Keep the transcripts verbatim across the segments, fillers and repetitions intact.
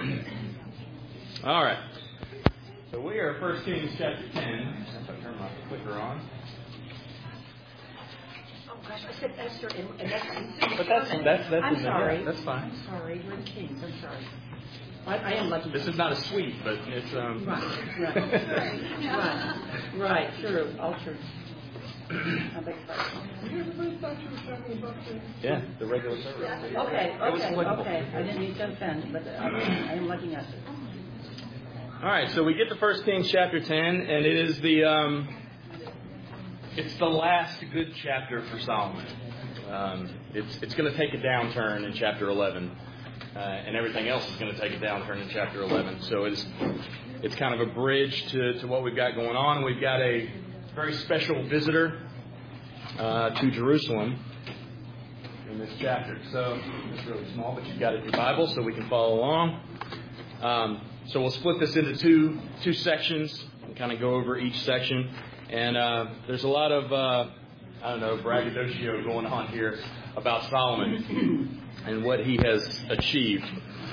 All right. So we are First Kings chapter ten. If I turn my clicker on. Oh gosh, I said Esther and, and that's. But that's that's that's. I'm sorry. Yeah, that's fine. I'm sorry. We're the Kings. I'm sorry. I, I am lucky. This is not a suite, but it's um. Right. Right. right. Right. True. All true. I beg your pardon. Yeah, the regular service. Okay. Okay. Okay. I didn't mean to offend, but I, I am lucky not to. All right, so we get to First Kings chapter ten, and it is the um, it's the last good chapter for Solomon. Um, it's it's going to take a downturn in chapter eleven, uh, and everything else is going to take a downturn in chapter eleven. So it's it's kind of a bridge to, to what we've got going on. We've got a very special visitor uh, to Jerusalem in this chapter. So it's really small, but you've got it in your Bible, so we can follow along. Um, So we'll split this into two two sections and kind of go over each section. And uh, there's a lot of, uh, I don't know, braggadocio going on here about Solomon and what he has achieved.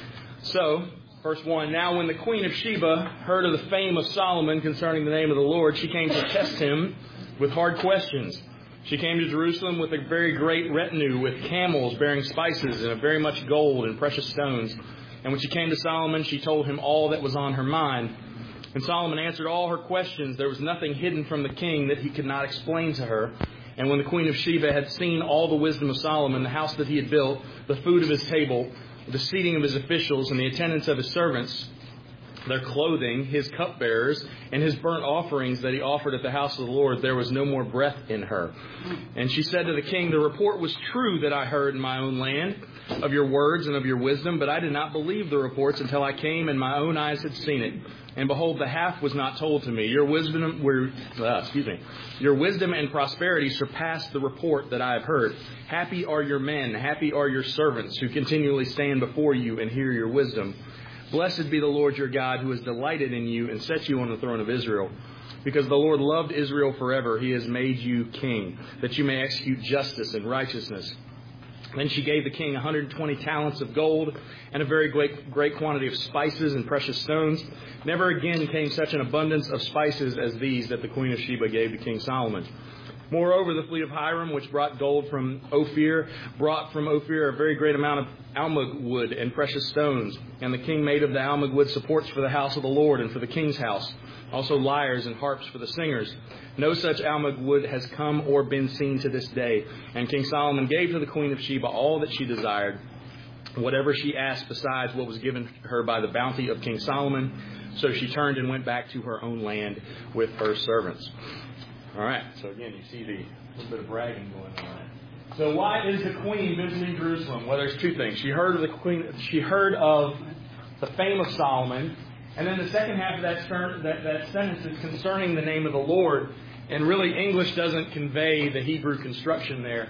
So, first one, now when the Queen of Sheba heard of the fame of Solomon concerning the name of the Lord, she came to test him with hard questions. She came to Jerusalem with a very great retinue, with camels bearing spices and very much gold and precious stones. And when she came to Solomon, she told him all that was on her mind. And Solomon answered all her questions. There was nothing hidden from the king that he could not explain to her. And when the Queen of Sheba had seen all the wisdom of Solomon, the house that he had built, the food of his table, the seating of his officials, and the attendance of his servants, their clothing, his cupbearers, and his burnt offerings that he offered at the house of the Lord, there was no more breath in her. And she said to the king, the report was true that I heard in my own land of your words and of your wisdom, but I did not believe the reports until I came and my own eyes had seen it. And behold, the half was not told to me. Your wisdom, were, uh, excuse me, your wisdom and prosperity surpassed the report that I have heard. Happy are your men, happy are your servants who continually stand before you and hear your wisdom. Blessed be the Lord your God, who has delighted in you and set you on the throne of Israel. Because the Lord loved Israel forever, he has made you king, that you may execute justice and righteousness. Then she gave the king one hundred twenty talents of gold and a very great, great quantity of spices and precious stones. Never again came such an abundance of spices as these that the Queen of Sheba gave to King Solomon. Moreover, the fleet of Hiram, which brought gold from Ophir, brought from Ophir a very great amount of almug wood and precious stones. And the king made of the almug wood supports for the house of the Lord and for the king's house, also lyres and harps for the singers. No such almug wood has come or been seen to this day. And King Solomon gave to the Queen of Sheba all that she desired, whatever she asked besides what was given her by the bounty of King Solomon. So she turned and went back to her own land with her servants. All right, so again, you see the little bit of bragging going on. So why is the queen visiting Jerusalem? Well, there's two things. She heard of the queen. She heard of the fame of Solomon, and then the second half of that, that, that sentence is concerning the name of the Lord. And really, English doesn't convey the Hebrew construction there.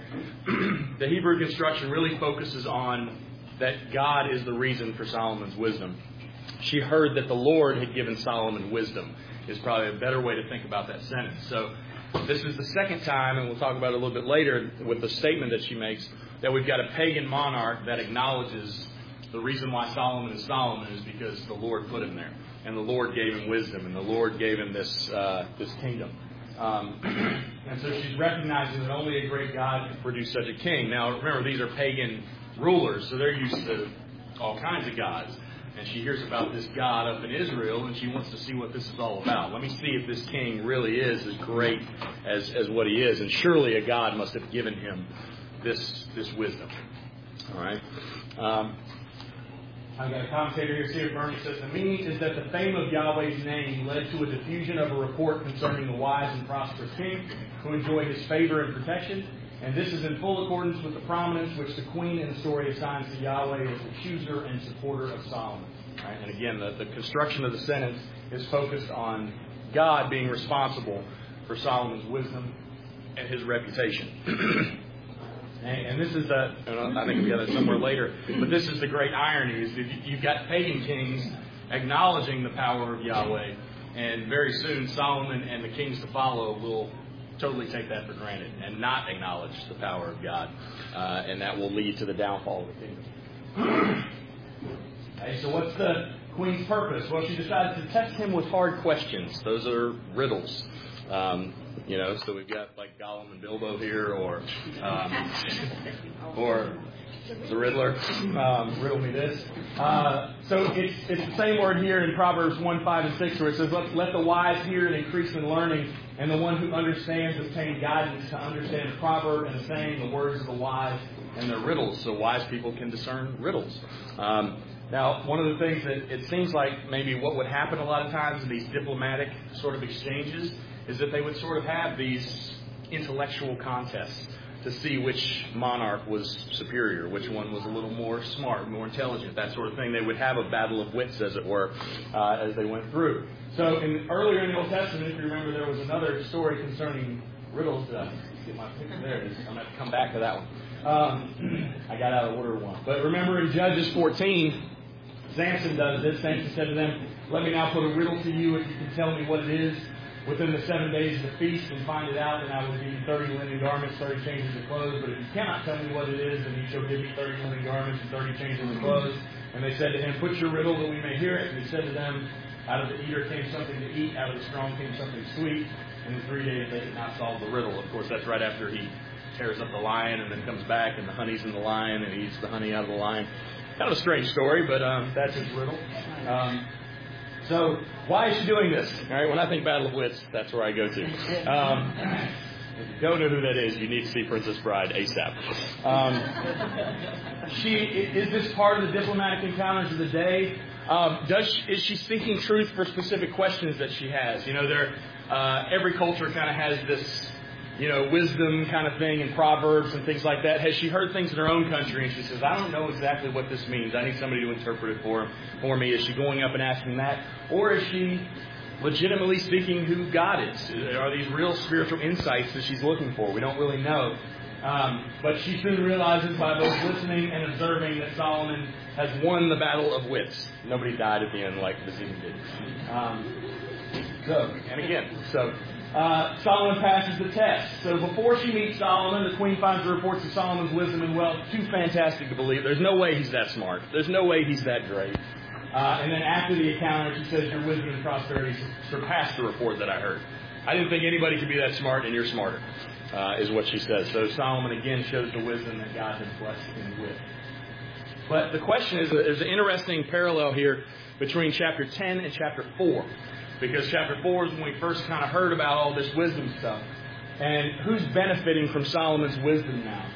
The Hebrew construction really focuses on that God is the reason for Solomon's wisdom. She heard that the Lord had given Solomon wisdom, is probably a better way to think about that sentence. So this is the second time, and we'll talk about it a little bit later with the statement that she makes, that we've got a pagan monarch that acknowledges the reason why Solomon is Solomon is because the Lord put him there. And the Lord gave him wisdom, and the Lord gave him this uh, this kingdom. Um, and so she's recognizing that only a great God can produce such a king. Now, remember, these are pagan rulers, so they're used to all kinds of gods. And she hears about this God up in Israel, and she wants to see what this is all about. Let me see if this king really is as great as, as what he is. And surely a God must have given him this this wisdom. All right. Um, I've got a commentator here, C F Bernie, says, the meaning is that the fame of Yahweh's name led to a diffusion of a report concerning the wise and prosperous king who enjoyed his favor and protection. And this is in full accordance with the prominence which the queen in the story assigns to Yahweh as the chooser and supporter of Solomon. Right? And again, the, the construction of the sentence is focused on God being responsible for Solomon's wisdom and his reputation. and, and this is, a, I think we got it somewhere later, but this is the great irony, is that you've got pagan kings acknowledging the power of Yahweh, and very soon Solomon and the kings to follow will totally take that for granted and not acknowledge the power of God. Uh, and that will lead to the downfall of the kingdom. Okay, so what's the queen's purpose? Well, she decides to test him with hard questions. Those are riddles. Um, you know, so we've got like Gollum and Bilbo here, or um, or the Riddler. Um, riddle me this. Uh, so it's it's the same word here in Proverbs one, five, and six, where it says, let, let the wise hear and increase in learning, and the one who understands obtain guidance to understand the proverb and the saying, the words of the wise and their riddles. So wise people can discern riddles. Um, now, one of the things that it seems like maybe what would happen a lot of times in these diplomatic sort of exchanges is that they would sort of have these intellectual contests to see which monarch was superior, which one was a little more smart, more intelligent, that sort of thing. They would have a battle of wits, as it were, uh, as they went through. So in, earlier in the Old Testament, if you remember, there was another story concerning riddles. Uh, get my picture there. It is. I'm going to have to come back to that one. Um, I got out of order one. But remember in Judges fourteen, Samson does this. Samson said to them, let me now put a riddle to you if you can tell me what it is within the seven days of the feast and find it out, and I will give you thirty linen garments, thirty changes of clothes. But if you cannot tell me what it is, then you shall give me thirty linen garments and thirty changes of clothes. And they said to him, put your riddle that we may hear it. And he said to them, out of the eater came something to eat, out of the strong came something sweet. And in three days they did not solve the riddle. Of course, that's right after he tears up the lion and then comes back and the honey's in the lion and he eats the honey out of the lion. Kind of a strange story, but um, that's his riddle. Um, so why is she doing this? All right, when I think Battle of Wits, that's where I go to. Um, if you don't know who that is, you need to see Princess Bride ASAP. Um, she is this part of the diplomatic encounters of the day? Um, does she, is she seeking truth for specific questions that she has? You know, there uh, every culture kind of has this, you know, wisdom kind of thing and proverbs and things like that. Has she heard things in her own country and she says, I don't know exactly what this means. I need somebody to interpret it for, for me. Is she going up and asking that? Or is she legitimately seeking who God is? Are these real spiritual insights that she's looking for? We don't really know. Um, but she soon realizes by both listening and observing that Solomon has won the battle of wits. Nobody died at the end like the Zine did. Um, so, and again, so... Uh, Solomon passes the test. So before she meets Solomon, the queen finds the reports of Solomon's wisdom and wealth too fantastic to believe. There's no way he's that smart. There's no way he's that great. Uh, and then after the encounter, she says, your wisdom and prosperity surpassed the report that I heard. I didn't think anybody could be that smart, and you're smarter, uh, is what she says. So Solomon again shows the wisdom that God has blessed him with. But the question is, there's an interesting parallel here between chapter ten and chapter four. Because chapter four is when we first kind of heard about all this wisdom stuff. And who's benefiting from Solomon's wisdom now?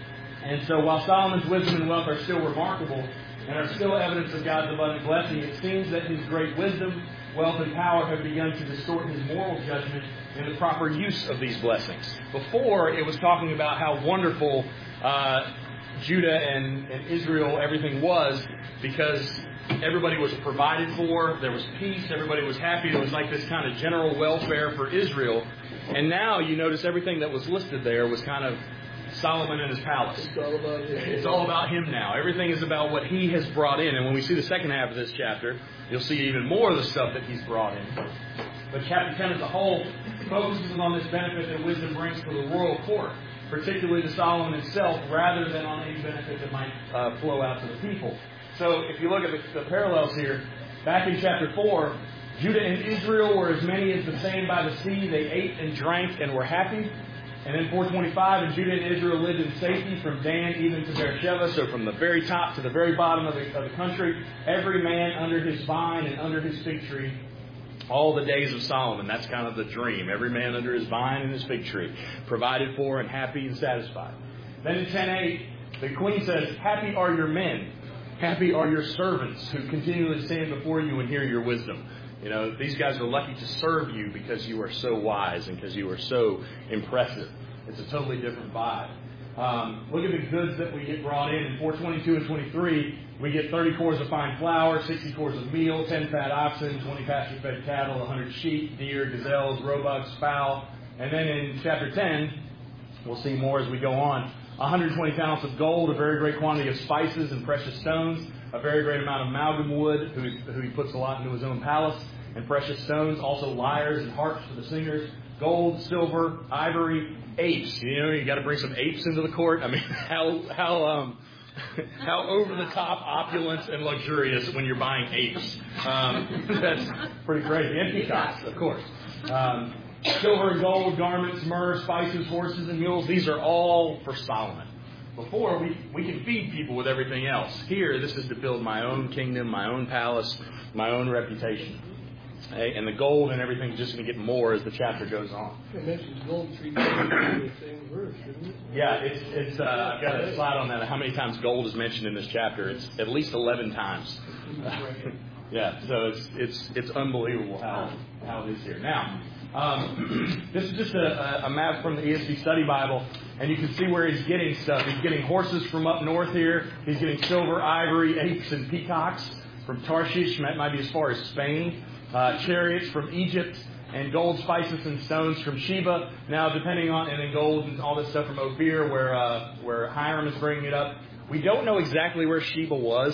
And so while Solomon's wisdom and wealth are still remarkable and are still evidence of God's abundant blessing, it seems that his great wisdom, wealth, and power have begun to distort his moral judgment in the proper use of these blessings. Before, it was talking about how wonderful uh, Judah and, and Israel, everything was, because everybody was provided for, there was peace, everybody was happy, there was like this kind of general welfare for Israel. And now you notice everything that was listed there was kind of Solomon and his palace. It's all about him. It's all about him now. Everything is about what he has brought in. And when we see the second half of this chapter, you'll see even more of the stuff that he's brought in. But chapter ten as a whole focuses on this benefit that wisdom brings to the royal court, particularly to Solomon himself, rather than on any benefit that might uh, flow out to the people. So if you look at the, the parallels here, back in chapter four, Judah and Israel were as many as the same by the sea. They ate and drank and were happy. And then four twenty-five, and Judah and Israel lived in safety from Dan even to Beersheba, so from the very top to the very bottom of the, of the country, every man under his vine and under his fig tree, all the days of Solomon. That's kind of the dream. Every man under his vine and his fig tree, provided for and happy and satisfied. Then in ten eight, the queen says, happy are your men. Happy are your servants who continually stand before you and hear your wisdom. You know, these guys are lucky to serve you because you are so wise and because you are so impressive. It's a totally different vibe. Um, look at the goods that we get brought in. In four twenty-two and twenty-three, we get thirty cores of fine flour, sixty cores of meal, ten fat oxen, twenty pasture-fed cattle, one hundred sheep, deer, gazelles, roebucks, fowl. And then in chapter ten, we'll see more as we go on, one hundred twenty talents of gold, a very great quantity of spices and precious stones, a very great amount of amalgam wood, who, who he puts a lot into his own palace, and precious stones, also lyres and harps for the singers, gold, silver, ivory, apes. You know, you got to bring some apes into the court. I mean, how how um, how over-the-top opulent and luxurious when you're buying apes. Um, that's pretty crazy. And peacocks, of course. Um, silver and gold, garments, myrrh, spices, horses, and mules. These are all for Solomon. Before, we, we can feed people with everything else. Here, this is to build my own kingdom, my own palace, my own reputation. Okay? And the gold and everything is just going to get more as the chapter goes on. It mentions gold three times in the same verse, didn't it? Yeah, it's it's. Uh, I've got a slide on that. How many times gold is mentioned in this chapter? It's at least eleven times. Yeah, so it's it's it's unbelievable how how it is here. Now, um, this is just a, a map from the E S V Study Bible, and you can see where he's getting stuff. He's getting horses from up north here. He's getting silver, ivory, apes, and peacocks from Tarshish. That might be as far as Spain. Uh, chariots from Egypt, and gold, spices, and stones from Sheba. Now, depending on, and then gold and all this stuff from Ophir, where uh, where Hiram is bringing it up. We don't know exactly where Sheba was.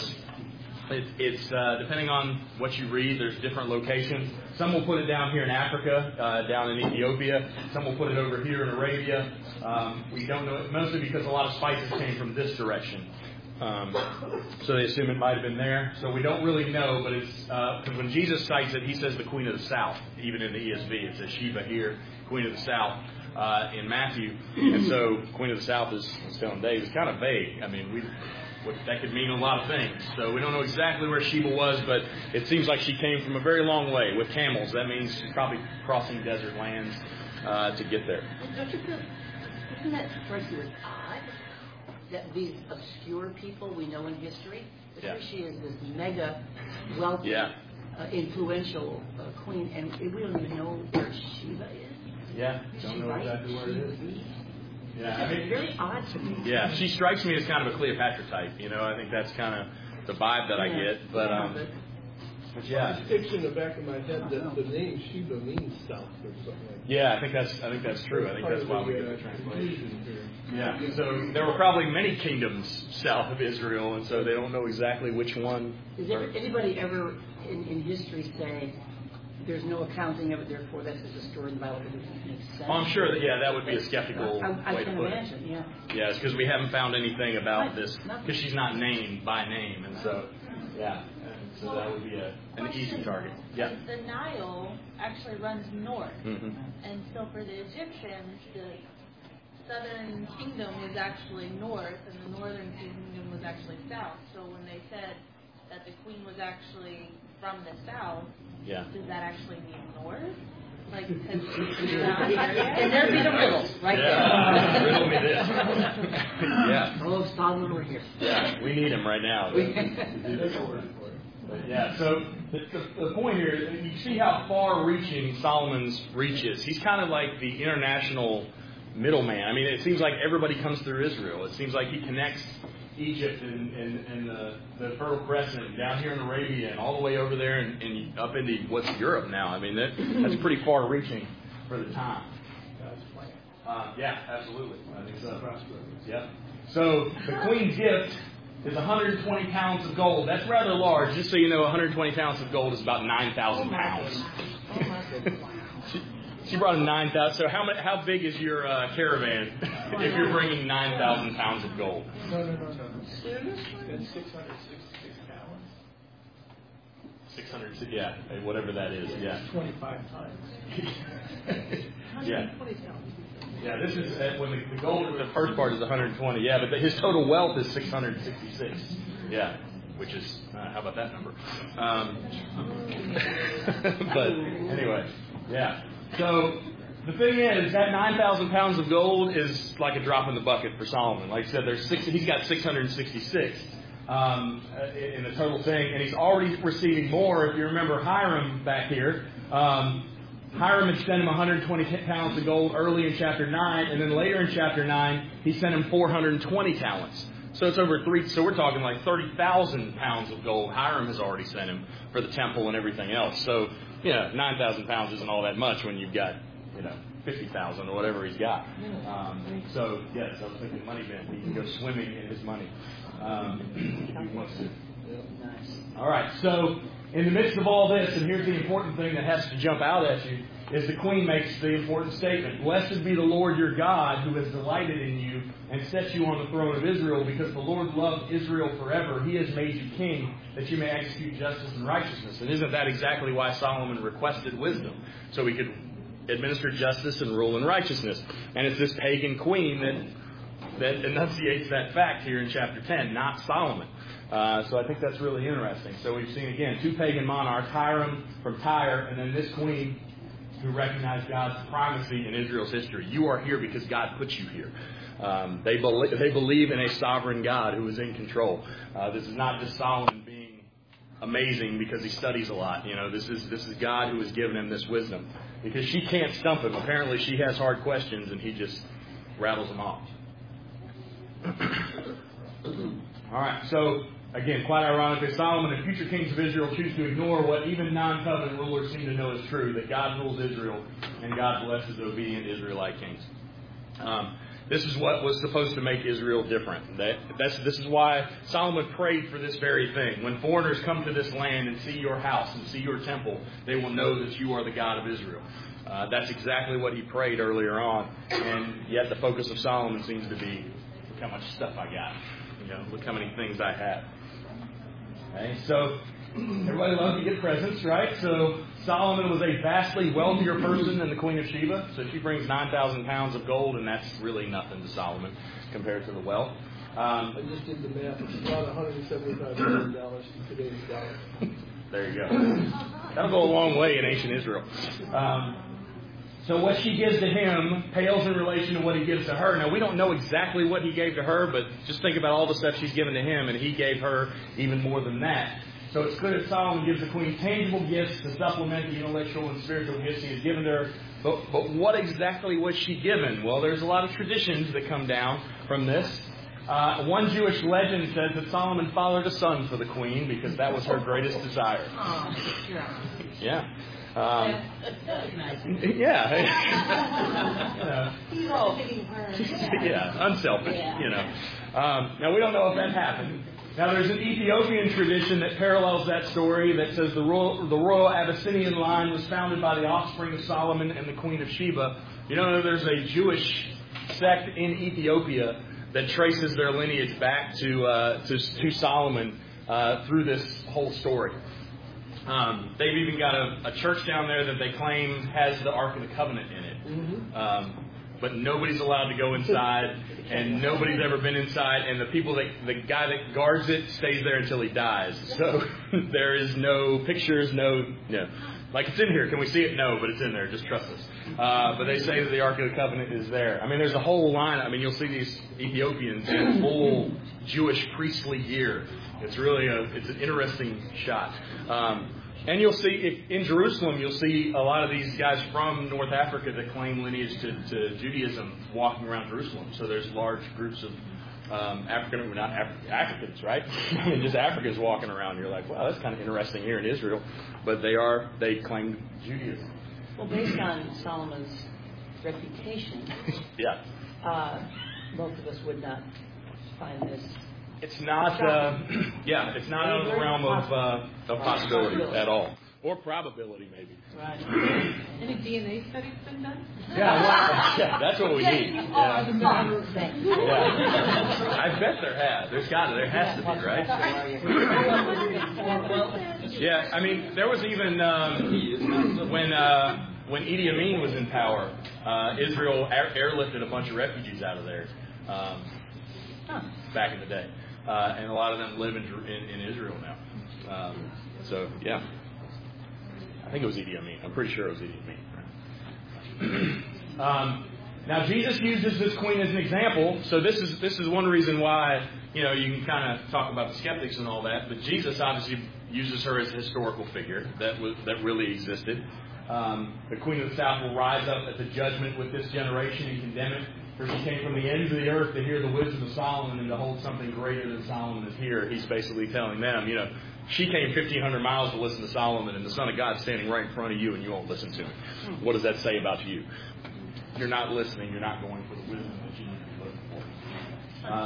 It, it's uh, depending on what you read. There's different locations. Some will put it down here in Africa, uh, down in Ethiopia. Some will put it over here in Arabia. Um, we don't know it, mostly because a lot of spices came from this direction. Um, so they assume it might have been there. So we don't really know, but it's because uh, when Jesus cites it, he says the Queen of the South. Even in the E S V, it says Sheba here, Queen of the South uh, in Matthew. And so Queen of the South is still in days. It's kind of vague. I mean, we what, that could mean a lot of things. So we don't know exactly where Sheba was, but it seems like she came from a very long way with camels. That means she's probably crossing desert lands uh, to get there. Don't you feel, isn't that strike you as odd? That these obscure people we know in history, but yeah. here she is this mega wealthy, yeah. uh, influential uh, queen, and we don't even know where Sheba is. Yeah, Is don't she know right? exactly where it is. Yeah, I mean, it's very odd to me. Yeah, she strikes me as kind of a Cleopatra type. You know, I think that's kind of the vibe that I Yeah. get. But um, but yeah, It sticks in the back of my head that the name Sheba means south or something like that. yeah, I think that's I think that's true. I think that's why we get the translation. Yeah, so there were probably many kingdoms south of Israel, and so they don't know exactly which one. Does ever, anybody ever in, in history say there's no accounting of it, therefore that's just a story in the Bible that doesn't make sense? Oh, I'm sure that yeah, that would be a skeptical I, I way can to put imagine, it. yeah. Yeah, it's because we haven't found anything about Nothing. this Nothing. because she's not named by name, and so yeah, and so that would be a, an easy target. Yeah. The Nile actually runs north, Mm-hmm. and so for the Egyptians, the southern kingdom was actually north, and the northern kingdom was actually south. So when they said that the queen was actually from the south, Yeah. does that actually mean north? Like, And there be the riddle, right Yeah. there. Riddle me this. Yeah. Oh, Solomon, we're here. Yeah, we need him right now. To, to do this. But yeah, so the, the, the point here is you see how far-reaching Solomon's reach is. He's kind of like the international middleman. I mean, it seems like everybody comes through Israel. It seems like he connects Egypt and, and, and the, the Fertile Crescent down here in Arabia and all the way over there and, and up into what's Europe now. I mean, that, that's pretty far-reaching for the time. Uh, yeah, absolutely. I think so. Yeah. So the queen's gift is one hundred twenty pounds of gold. That's rather large. Just so you know, one hundred twenty pounds of gold is about nine thousand pounds. she, she brought in nine thousand. So how much, how big is your uh, caravan if you're bringing nine thousand pounds of gold? No, no, no, no. It's six hundred sixty-six pounds. six hundred, yeah, whatever that is. Yeah. twenty-five times. Yeah. Yeah, this is uh, when the, the gold. The first part is one hundred twenty. Yeah, but the, his total wealth is six hundred sixty-six. Yeah, which is uh, how about that number? Um, but anyway, yeah. So the thing is that nine thousand pounds of gold is like a drop in the bucket for Solomon. Like I said, there's six. He's got six hundred sixty-six um, in the total thing, and he's already receiving more. If you remember Hiram back here. Um, Hiram had sent him one hundred twenty talents of gold early in chapter nine, and then later in chapter nine, he sent him four hundred twenty talents. So it's over three, so we're talking like thirty thousand pounds of gold Hiram has already sent him for the temple and everything else. So, yeah, nine thousand pounds isn't all that much when you've got, you know, fifty thousand or whatever he's got. Um, so, yes, I was thinking money bin. He can go swimming in his money um, if he wants to. All right, so in the midst of all this, and here's the important thing that has to jump out at you, is the queen makes the important statement, "Blessed be the Lord your God, who has delighted in you and set you on the throne of Israel, because the Lord loved Israel forever. He has made you king, that you may execute justice and righteousness." And isn't that exactly why Solomon requested wisdom? So he could administer justice and rule in righteousness. And it's this pagan queen that, that enunciates that fact here in chapter ten, not Solomon. Uh, so I think that's really interesting. So we've seen, again, two pagan monarchs, Hiram from Tyre, and then this queen who recognized God's primacy in Israel's history. You are here because God put you here. Um, they, believe, they believe in a sovereign God who is in control. Uh, this is not just Solomon being amazing because he studies a lot. You know, this is this is God who has given him this wisdom. Because she can't stump him. Apparently she has hard questions and he just rattles them off. All right, so again, quite ironically, Solomon and future kings of Israel choose to ignore what even non-covenant rulers seem to know is true, that God rules Israel and God blesses obedient Israelite kings. Um, this is what was supposed to make Israel different. That, that's, this is why Solomon prayed for this very thing. When foreigners come to this land and see your house and see your temple, they will know that you are the God of Israel. Uh, that's exactly what he prayed earlier on. And yet the focus of Solomon seems to be, look how much stuff I got. You know, look how many things I have. Okay, so everybody loves to get presents, right? So Solomon was a vastly wealthier person than the Queen of Sheba. So she brings nine thousand pounds of gold, and that's really nothing to Solomon compared to the wealth. Um, I just did the math. It's about one hundred seventy-five million dollars in today's dollar. There you go. That'll go a long way in ancient Israel. Um, So what she gives to him pales in relation to what he gives to her. Now, we don't know exactly what he gave to her, but just think about all the stuff she's given to him, and he gave her even more than that. So it's clear that Solomon gives the queen tangible gifts to supplement the intellectual and spiritual gifts he has given to her. But, but what exactly was she given? Well, there's a lot of traditions that come down from this. Uh, one Jewish legend says that Solomon fathered a son for the queen because that was her greatest desire. Yeah. Um, yeah. He's all hitting her. Yeah, unselfish, you know. Um, now, we don't know if that happened. Now, there's an Ethiopian tradition that parallels that story that says the royal, the royal Abyssinian line was founded by the offspring of Solomon and the Queen of Sheba. You know, there's a Jewish sect in Ethiopia that traces their lineage back to uh, to, to Solomon uh, through this whole story. Um, they've even got a, a church down there that they claim has the Ark of the Covenant in it. Mm-hmm. Um, but nobody's allowed to go inside, and nobody's ever been inside, and the people that the guy that guards it stays there until he dies. So there is no pictures, no, no. Like, it's in here. Can we see it? No, but it's in there. Just trust us. Uh, but they say that the Ark of the Covenant is there. I mean, there's a whole line. I mean, you'll see these Ethiopians in full Jewish priestly gear. It's really a, it's an interesting shot. Um, and you'll see, if, in Jerusalem, you'll see a lot of these guys from North Africa that claim lineage to, to Judaism walking around Jerusalem. So there's large groups of um, African, not Af- Africans, right? I mean, just Africans walking around. You're like, wow, that's kind of interesting here in Israel. But they are, they claim Judaism. Well, based on Solomon's reputation, yeah, uh, most of us would not find this. It's not, uh, yeah, it's not out of the realm of, uh, of possibility at all. Or probability, maybe. Right. Any D N A studies been done? Yeah, well, yeah, that's what we need. Yeah. Yeah. I bet there has. There's got to. There has to be, right? Yeah, I mean, there was even um, when uh, when Idi Amin was in power, uh, Israel air- airlifted a bunch of refugees out of there um, back in the day. Uh, and a lot of them live in, in, in Israel now. Um, so, yeah. I think it was Idi Amin. I'm pretty sure it was Idi Amin. um, now, Jesus uses this queen as an example. So this is this is one reason why, you know, you can kind of talk about the skeptics and all that. But Jesus obviously uses her as a historical figure that was that really existed. Um, the queen of the south will rise up at the judgment with this generation and condemn it. For she came from the ends of the earth to hear the wisdom of Solomon and to hold something greater than Solomon is here. He's basically telling them, you know, she came fifteen hundred miles to listen to Solomon, and the Son of God's standing right in front of you, and you won't listen to him. What does that say about you? You're not listening. You're not going for the wisdom that you need to be looking for. Uh,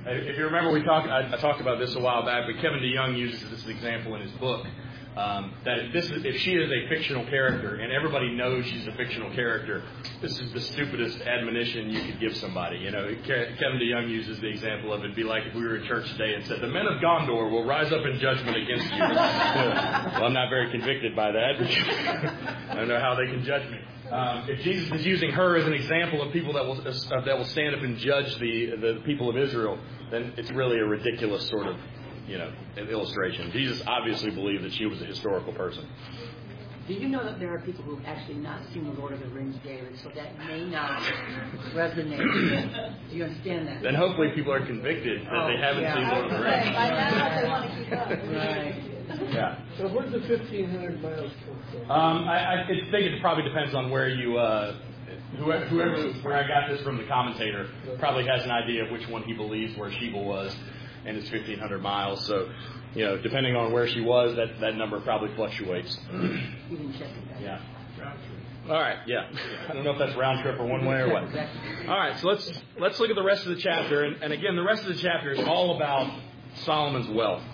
If you remember, we talked. I, I talked about this a while back, but Kevin DeYoung uses this as an example in his book. Um, that if this is, if she is a fictional character and everybody knows she's a fictional character, this is the stupidest admonition you could give somebody. You know, Ke- Kevin DeYoung uses the example of it'd be like if we were in church today and said, "The men of Gondor will rise up in judgment against you." Well, I'm not very convicted by that. I don't know how they can judge me. Um, if Jesus is using her as an example of people that will uh, that will stand up and judge the the people of Israel, then it's really a ridiculous sort of, you know, an illustration. Jesus obviously believed that she was a historical person. Do you know that there are people who have actually not seen the Lord of the Rings daily, so that may not resonate? Do you understand that? Then hopefully people are convicted that Oh, they haven't yeah. seen Lord of the Rings. By now they want to keep up. Right. Yeah. So where's the fifteen hundred miles come from? Um, I, I think it probably depends on where you, uh, whoever, whoever, where I got this from the commentator, probably has an idea of which one he believes where Sheba was, and it's fifteen hundred miles. So, you know, depending on where she was, that, that number probably fluctuates. You didn't check it. Yeah. All right. Yeah. I don't know if that's round trip or one way or what. All right. So let's let's look at the rest of the chapter, and, and again, the rest of the chapter is all about Solomon's wealth.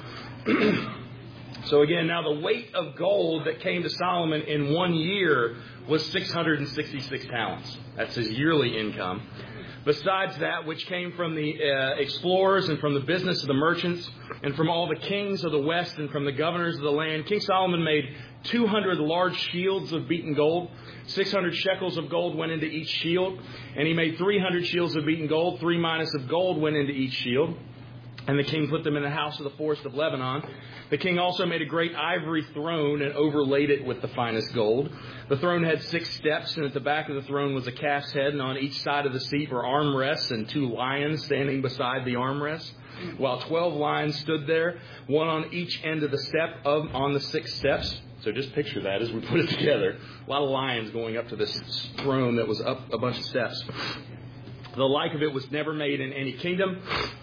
So again, now the weight of gold that came to Solomon in one year was six hundred sixty-six talents. That's his yearly income. Besides that, which came from the uh, explorers and from the business of the merchants and from all the kings of the west and from the governors of the land, King Solomon made two hundred large shields of beaten gold. six hundred shekels of gold went into each shield. And he made three hundred shields of beaten gold. Three minas of gold went into each shield. And the king put them in the house of the forest of Lebanon. The king also made a great ivory throne and overlaid it with the finest gold. The throne had six steps, and at the back of the throne was a calf's head, and on each side of the seat were armrests and two lions standing beside the armrests, while twelve lions stood there, one on each end of the step of on the six steps. So just picture that as we put it together. A lot of lions going up to this throne that was up a bunch of steps. The like of it was never made in any kingdom.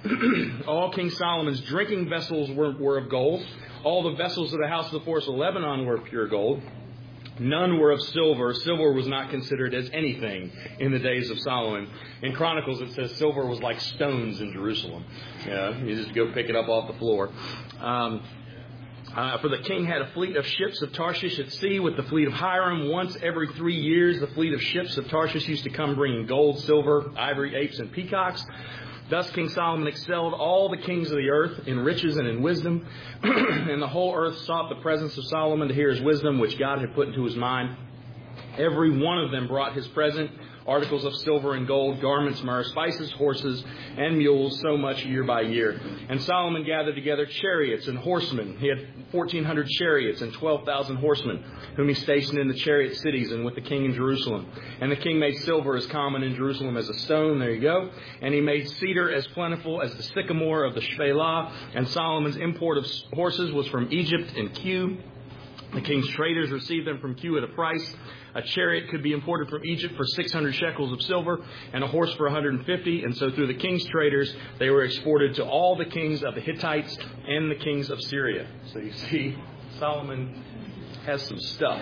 All King Solomon's drinking vessels were, were of gold. All the vessels of the house of the forest of Lebanon were of pure gold. None were of silver. Silver was not considered as anything in the days of Solomon. In Chronicles it says silver was like stones in Jerusalem. Yeah, you just go pick it up off the floor. Um, Uh, for the king had a fleet of ships of Tarshish at sea with the fleet of Hiram. Once every three years, the fleet of ships of Tarshish used to come bringing gold, silver, ivory, apes, and peacocks. Thus King Solomon excelled all the kings of the earth in riches and in wisdom. And the whole earth sought the presence of Solomon to hear his wisdom, which God had put into his mind. Every one of them brought his present, articles of silver and gold, garments, myrrh, spices, horses, and mules, so much year by year. And Solomon gathered together chariots and horsemen. He had fourteen hundred chariots and twelve thousand horsemen, whom he stationed in the chariot cities and with the king in Jerusalem. And the king made silver as common in Jerusalem as a stone. There you go. And he made cedar as plentiful as the sycamore of the Shephelah. And Solomon's import of horses was from Egypt and Kew. The king's traders received them from Kew at a price. A chariot could be imported from Egypt for six hundred shekels of silver and a horse for one hundred fifty. And so through the king's traders, they were exported to all the kings of the Hittites and the kings of Syria. So you see, Solomon has some stuff.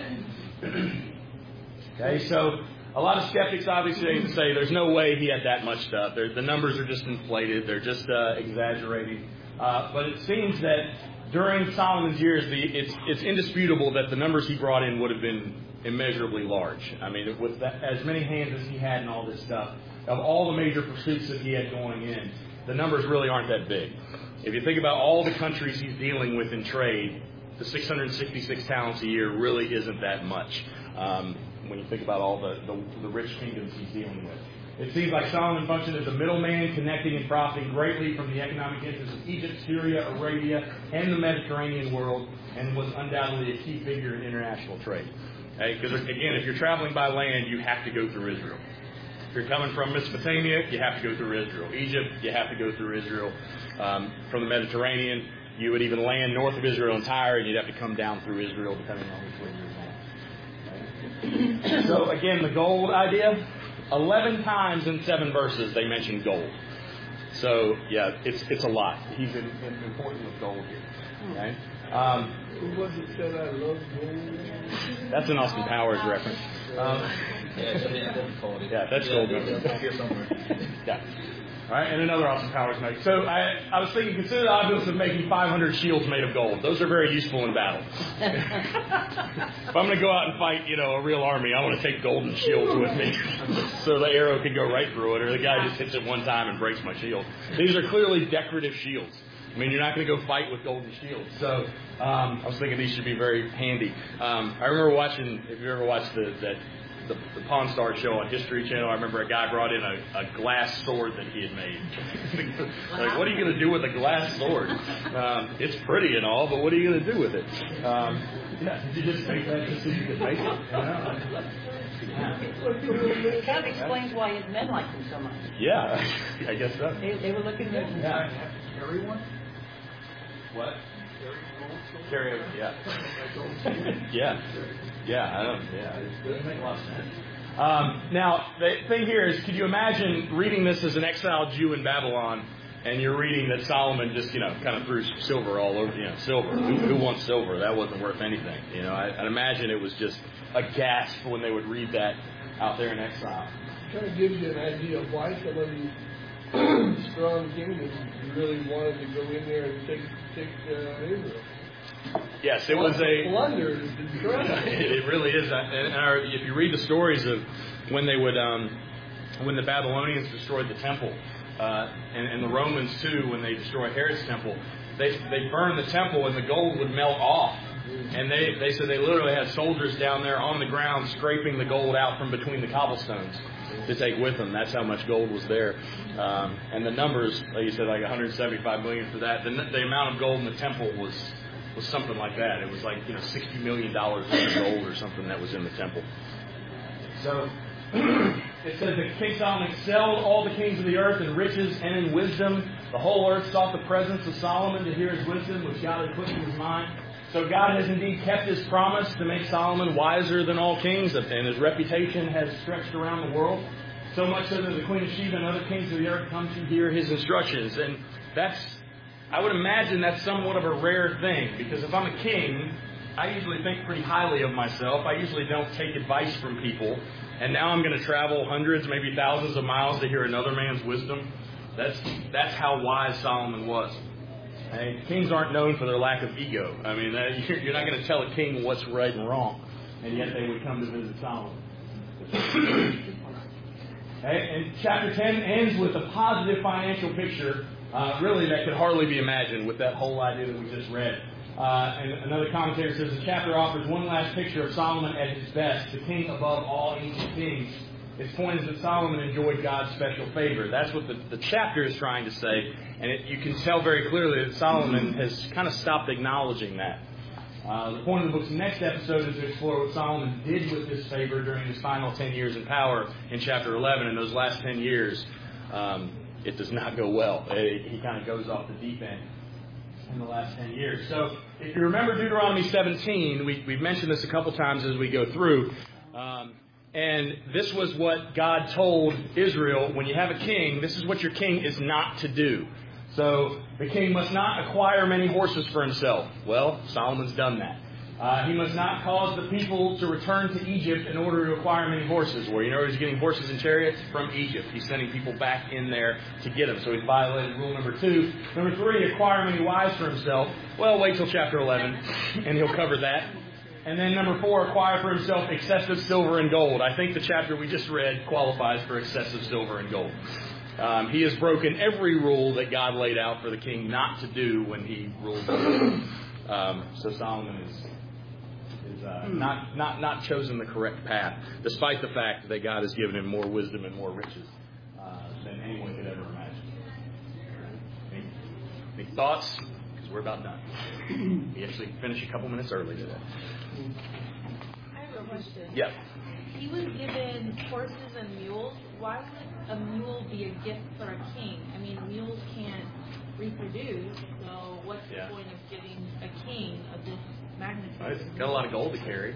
Okay, so a lot of skeptics obviously say there's no way he had that much stuff. They're, the numbers are just inflated. They're just uh, exaggerating. Uh, but it seems that during Solomon's years, the, it's, it's indisputable that the numbers he brought in would have been immeasurably large. I mean, with that, as many hands as he had and all this stuff, of all the major pursuits that he had going in, the numbers really aren't that big. If you think about all the countries he's dealing with in trade, the six hundred sixty-six talents a year really isn't that much um, when you think about all the, the, the rich kingdoms he's dealing with. It seems like Solomon functioned as a middleman, connecting and profiting greatly from the economic interests of Egypt, Syria, Arabia, and the Mediterranean world, and was undoubtedly a key figure in international trade. Because, okay, again, if you're traveling by land, you have to go through Israel. If you're coming from Mesopotamia, you have to go through Israel. Egypt, you have to go through Israel. Um, from the Mediterranean, you would even land north of Israel in Tyre, and you'd have to come down through Israel, depending on which way you're going. Okay. So, again, the gold idea. Eleven times in seven verses they mention gold. So, yeah, it's it's a lot. He's in, in important with gold here. Okay? Um, Who was it said I love gold? That's an Austin Powers reference. Um, Yeah, yeah, that's gold. Here somewhere. Yeah. Right, and another awesome power is make. So I, I was thinking, consider the obvious of making five hundred shields made of gold. Those are very useful in battle. If I'm going to go out and fight, you know, a real army, I want to take golden shields with me, so the arrow can go right through it, or the guy just hits it one time and breaks my shield. These are clearly decorative shields. I mean, you're not going to go fight with golden shields. So um, I was thinking these should be very handy. Um, I remember watching, if you ever watched the, that. The, the Pawn Star show on History Channel, I remember a guy brought in a, a glass sword that he had made. Like, what are you going to do with a glass sword? Um, it's pretty and all, but what are you going to do with it? Um, yeah, did you just make that just so you could make it? Yeah. It kind of explains why his men liked him so much. Yeah, I guess so. They, they were looking good. Yeah. Carry one? What? Carry over, yeah. yeah. Yeah, I don't, yeah, it doesn't make a lot of sense. Um, now, the thing here is, could you imagine reading this as an exiled Jew in Babylon, and you're reading that Solomon just, you know, kind of threw silver all over, you know, silver. Who, who wants silver? That wasn't worth anything. You know, I, I'd imagine it was just a gasp when they would read that out there in exile. It kind of gives you an idea of why some of these strong kingdoms really wanted to go in there and take, take uh, Israel. Yes, it was a plunder. Is incredible. It really is. And our, if you read the stories of when they would, um, when the Babylonians destroyed the temple, uh, and, and the Romans too, when they destroyed Herod's temple, they they burned the temple and the gold would melt off. And they they said they literally had soldiers down there on the ground scraping the gold out from between the cobblestones to take with them. That's how much gold was there. Um, and the numbers, like you said, like one hundred seventy-five million for that. The, the amount of gold in the temple was. was something like that. It was like, you know, sixty million dollars worth of gold or something that was in the temple. So, it says that King Solomon excelled all the kings of the earth in riches and in wisdom. The whole earth sought the presence of Solomon to hear his wisdom, which God had put in his mind. So God has indeed kept his promise to make Solomon wiser than all kings, and his reputation has stretched around the world. So much so that the Queen of Sheba and other kings of the earth come to hear his instructions. And that's I would imagine that's somewhat of a rare thing, because if I'm a king, I usually think pretty highly of myself. I usually don't take advice from people. And now I'm going to travel hundreds, maybe thousands of miles to hear another man's wisdom. That's that's how wise Solomon was. Okay? Kings aren't known for their lack of ego. I mean, you're not going to tell a king what's right and wrong. And yet they would come to visit Solomon. Okay? And chapter ten ends with a positive financial picture. Uh, really, that could hardly be imagined with that whole idea that we just read. Uh, and another commentator says the chapter offers one last picture of Solomon at his best, the king above all ancient kings. Its point is that Solomon enjoyed God's special favor. That's what the, the chapter is trying to say. And it, you can tell very clearly that Solomon has kind of stopped acknowledging that. Uh, the point of the book's next episode is to explore what Solomon did with this favor during his final ten years in power in chapter eleven. In those last ten years, um, it does not go well. It, he kind of goes off the deep end in the last ten years. So if you remember Deuteronomy seventeen, we, we've mentioned this a couple times as we go through. Um, and this was what God told Israel. When you have a king, this is what your king is not to do. So the king must not acquire many horses for himself. Well, Solomon's done that. Uh, he must not cause the people to return to Egypt in order to acquire many horses. Where you know he's getting horses and chariots from Egypt. He's sending people back in there to get them. So he's violated rule number two. Number three, acquire many wives for himself. Well, wait till chapter eleven, and he'll cover that. And then number four, acquire for himself excessive silver and gold. I think the chapter we just read qualifies for excessive silver and gold. Um, he has broken every rule that God laid out for the king not to do when he ruled. Um, so Solomon is... is uh, not, not, not chosen the correct path, despite the fact that God has given him more wisdom and more riches uh, than anyone could ever imagine. Any, any thoughts? Because we're about done. We actually finished a couple minutes early today. I have a question. Yeah. He was given horses and mules. Why would a mule be a gift for a king? I mean, mules can't reproduce, so what's Yeah. the point of giving a king of this magnitude? Well, he's got a lot of gold to carry.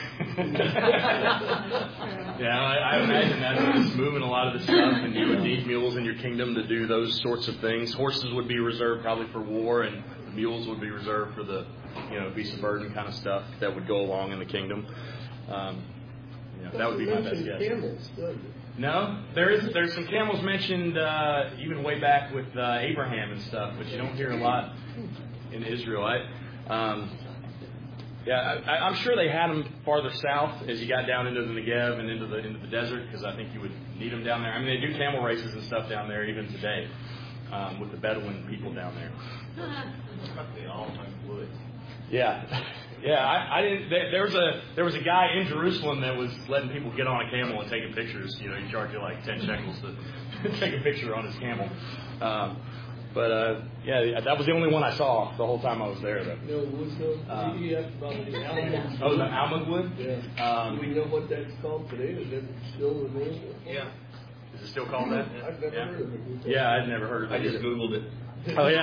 Yeah, I, I imagine that's just moving a lot of the stuff, and you would need mules in your kingdom to do those sorts of things. Horses would be reserved probably for war, and the mules would be reserved for the, you know, beast of burden kind of stuff that would go along in the kingdom. Um, You know, that would be my best guess. Camels, doesn't it? No, there is there's some camels mentioned uh, even way back with uh, Abraham and stuff, but you don't hear a lot in Israel. I, um, yeah, I, I'm sure they had them farther south as you got down into the Negev and into the into the desert, because I think you would need them down there. I mean, they do camel races and stuff down there even today um, with the Bedouin people down there. They all like wood. Yeah. Yeah, I, I didn't. There, there was a there was a guy in Jerusalem that was letting people get on a camel and taking pictures. You know, he charged you like ten shekels to take a picture on his camel. Um, but uh, yeah, that was the only one I saw the whole time I was there. Though. No, what's the? Um, you asked about the almond. Oh, the almond wood. Yeah. Um, Do we know what that's called today? Is that still the name? Yeah. Is it still called that? I've never Yeah. heard of it. Yeah, I'd never heard of it. I just Googled it. Oh yeah.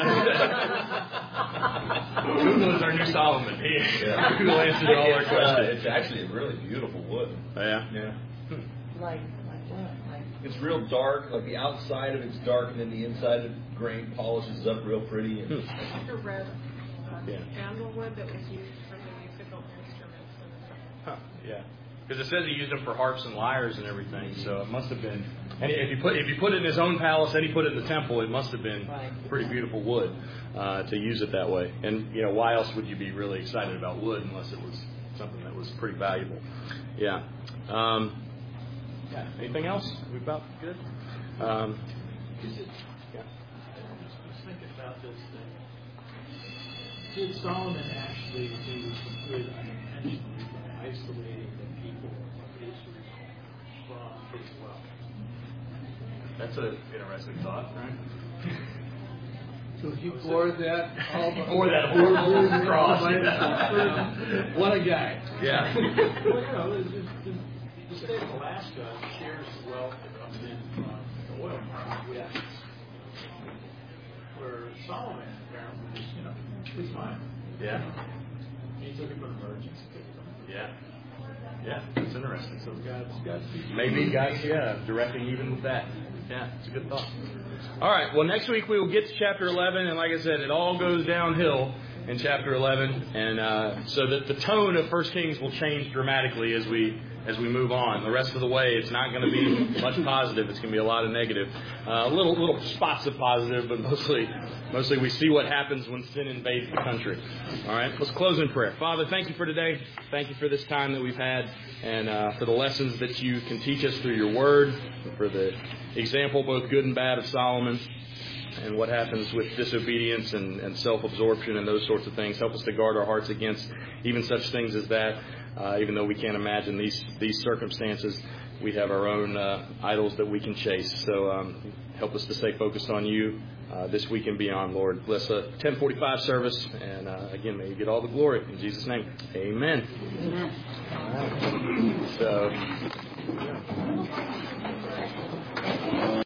Google is our new Solomon. He, Yeah. Google answers all our It's, uh, questions. it's actually a really beautiful wood. Oh, yeah. Yeah. Like, like what? Like, It's real dark. Like the outside of it's dark, and then the inside of the grain polishes up real pretty. And Hmm. Like a red uh, Yeah. sandalwood that was used for the musical instruments and stuff. Huh, yeah, because it says he used them for harps and lyres and everything. So it must have been. And if you put if you put it in his own palace and he put it in the temple, it must have been Right. pretty beautiful wood uh, to use it that way. And you know, why else would you be really excited about wood unless it was something that was pretty valuable? Yeah. Um, yeah. Anything else? We about good. Um, Is it, yeah. I was thinking about this thing. Did Solomon actually do good unintentionally by isolating the people of Israel from his wealth? That's an interesting thought, right? So he bore that all Bore that horrible cross. What a guy. Yeah. Well, you know, the, the, the state of Alaska shares the wealth that comes in from the oil market. Yeah. Where Solomon apparently just, you know, it's mine. Yeah. He took it from the merchants. He took it from Yeah. Yeah. That's interesting. So God's got Maybe God's, yeah, directing even with that. Yeah, it's a good thought. All right, well, next week we will get to chapter eleven, and like I said, it all goes downhill in chapter eleven, and uh, so that the tone of First Kings will change dramatically as we as we move on. The rest of the way, it's not going to be much positive. It's going to be a lot of negative. Uh, little little spots of positive, but mostly mostly we see what happens when sin invades the country. All right, let's close in prayer. Father, thank you for today. Thank you for this time that we've had, and uh, for the lessons that you can teach us through your word, for the example, both good and bad, of Solomon, and what happens with disobedience and, and self-absorption and those sorts of things. Help us to guard our hearts against even such things as that. Uh, even though we can't imagine these these circumstances, we have our own uh, idols that we can chase. So um, help us to stay focused on you uh, this week and beyond, Lord. Bless a ten forty-five service, and uh, again, may you get all the glory. In Jesus' name, amen. Amen. All right. So.